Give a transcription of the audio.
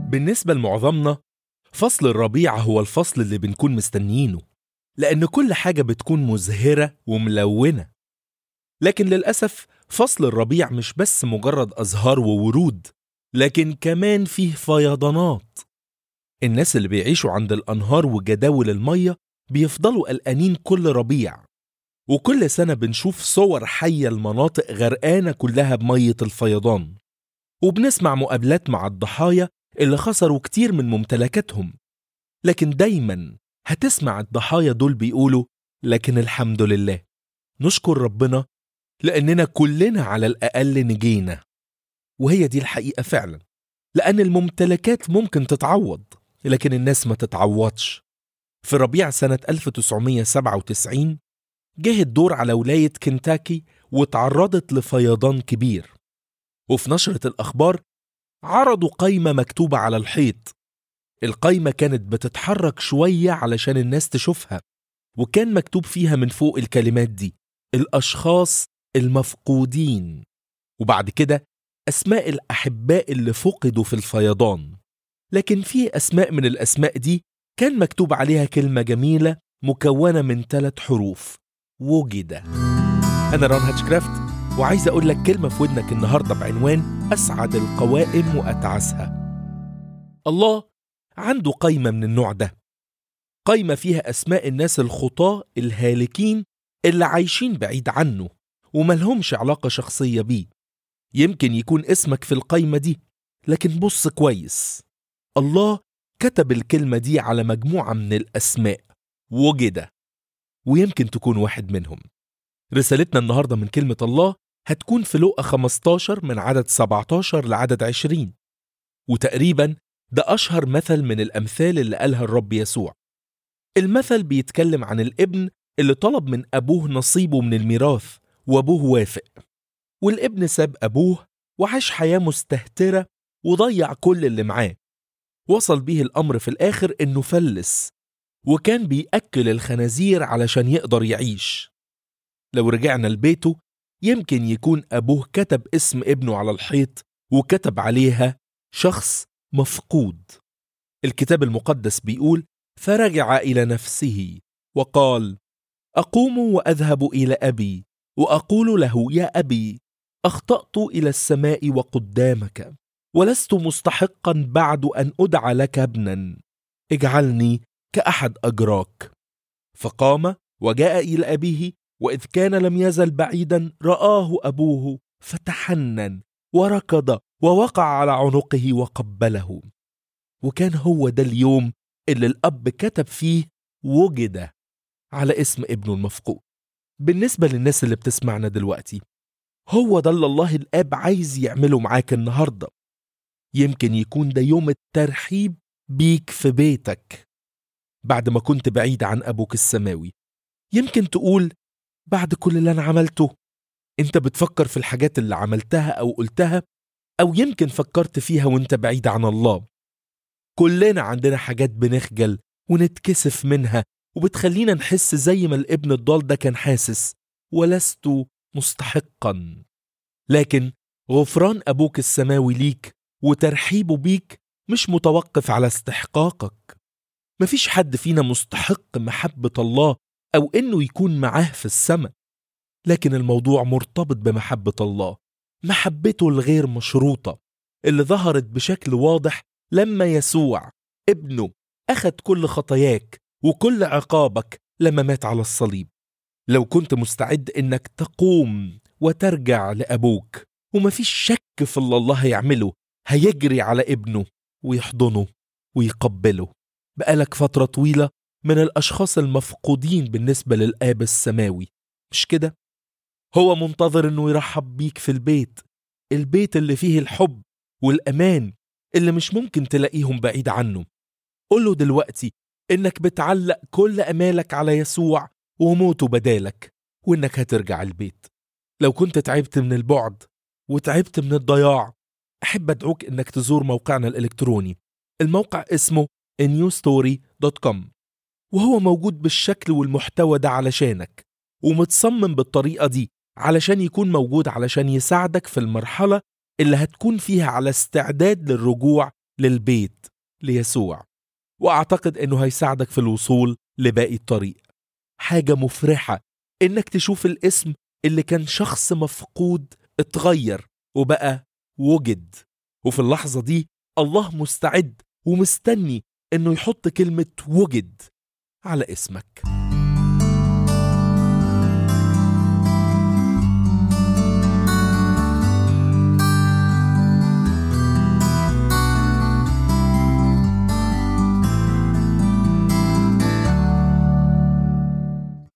بالنسبة لمعظمنا، فصل الربيع هو الفصل اللي بنكون مستنيينه، لأن كل حاجة بتكون مزهرة وملونة. لكن للأسف فصل الربيع مش بس مجرد أزهار وورود، لكن كمان فيه فيضانات. الناس اللي بيعيشوا عند الأنهار وجداول المية بيفضلوا قلقانين كل ربيع، وكل سنة بنشوف صور حية المناطق غرقانة كلها بمية الفيضان، وبنسمع مقابلات مع الضحايا اللي خسروا كتير من ممتلكاتهم. لكن دايما هتسمع الضحايا دول بيقولوا لكن الحمد لله، نشكر ربنا لأننا كلنا على الأقل نجينا. وهي دي الحقيقة فعلا، لأن الممتلكات ممكن تتعوض لكن الناس ما تتعوضش. في ربيع سنة 1997 جه الدور على ولاية كنتاكي وتعرضت لفيضان كبير، وفي نشرة الأخبار عرضوا قايمة مكتوبة على الحيط. القايمة كانت بتتحرك شوية علشان الناس تشوفها، وكان مكتوب فيها من فوق الكلمات دي: الأشخاص المفقودين، وبعد كده أسماء الأحباء اللي فقدوا في الفيضان. لكن في أسماء من الأسماء دي كان مكتوب عليها كلمة جميلة مكونة من 3 حروف: وجد. أنا ران هاتشكرافت، وعايز أقول لك كلمة في ودنك النهاردة بعنوان أسعد القوائم وأتعسها. الله عنده قايمة من النوع ده، قايمة فيها أسماء الناس الخطاة الهالكين اللي عايشين بعيد عنه وملهمش علاقة شخصية بيه. يمكن يكون اسمك في القايمة دي، لكن بص كويس، الله كتب الكلمة دي على مجموعة من الأسماء وجد، ويمكن تكون واحد منهم. رسالتنا النهاردة من كلمة الله هتكون في لوقا 15 من عدد 17 لعدد 20، وتقريبا ده أشهر مثل من الأمثال اللي قالها الرب يسوع. المثل بيتكلم عن الابن اللي طلب من أبوه نصيبه من الميراث، وأبوه وافق، والابن ساب أبوه وعاش حياة مستهترة وضيع كل اللي معاه. وصل بيه الأمر في الآخر إنه فلس، وكان بيأكل الخنازير علشان يقدر يعيش. لو رجعنا لبيته يمكن يكون أبوه كتب اسم ابنه على الحيط وكتب عليها شخص مفقود. الكتاب المقدس بيقول: فرجع إلى نفسه وقال: أقوم وأذهب إلى أبي وأقول له: يا أبي، أخطأت إلى السماء وقدامك، ولست مستحقا بعد أن أدعى لك ابنا، اجعلني كأحد أجراك. فقام وجاء إلى أبيه، وإذ كان لم يزل بعيدا رآه أبوه فتحنن وركض ووقع على عنقه وقبله. وكان هو ده اليوم اللي الأب كتب فيه وجد على اسم ابنه المفقود. بالنسبة للناس اللي بتسمعنا دلوقتي، هو ده اللي الله الآب عايز يعمله معاك النهاردة. يمكن يكون ده يوم الترحيب بيك في بيتك بعد ما كنت بعيد عن أبوك السماوي. يمكن تقول: بعد كل اللي أنا عملته، أنت بتفكر في الحاجات اللي عملتها أو قلتها، أو يمكن فكرت فيها وأنت بعيد عن الله. كلنا عندنا حاجات بنخجل ونتكسف منها، وبتخلينا نحس زي ما الابن الضال ده كان حاسس: ولست مستحقا. لكن غفران أبوك السماوي ليك وترحيبه بيك مش متوقف على استحقاقك. مفيش حد فينا مستحق محبة الله أو إنه يكون معاه في السماء، لكن الموضوع مرتبط بمحبة الله، محبته الغير مشروطة اللي ظهرت بشكل واضح لما يسوع ابنه أخذ كل خطاياك وكل عقابك لما مات على الصليب. لو كنت مستعد إنك تقوم وترجع لأبوك، ومفيش شك في اللي الله هيعمله، هيجري على ابنه ويحضنه ويقبله. بقالك فترة طويلة من الأشخاص المفقودين بالنسبة للآب السماوي، مش كده؟ هو منتظر إنه يرحب بيك في البيت اللي فيه الحب والأمان اللي مش ممكن تلاقيهم بعيد عنه. قوله دلوقتي إنك بتعلق كل أمالك على يسوع وموته بدالك، وإنك هترجع البيت. لو كنت تعبت من البعد وتعبت من الضياع، أحب أدعوك إنك تزور موقعنا الإلكتروني. الموقع اسمه newstory.com، وهو موجود بالشكل والمحتوى ده علشانك، ومتصمم بالطريقة دي علشان يكون موجود علشان يساعدك في المرحلة اللي هتكون فيها على استعداد للرجوع للبيت ليسوع، وأعتقد إنه هيساعدك في الوصول لباقي الطريق. حاجة مفرحة إنك تشوف الاسم اللي كان شخص مفقود اتغير وبقى وجد، وفي اللحظة دي الله مستعد ومستني إنه يحط كلمة وجد على اسمك.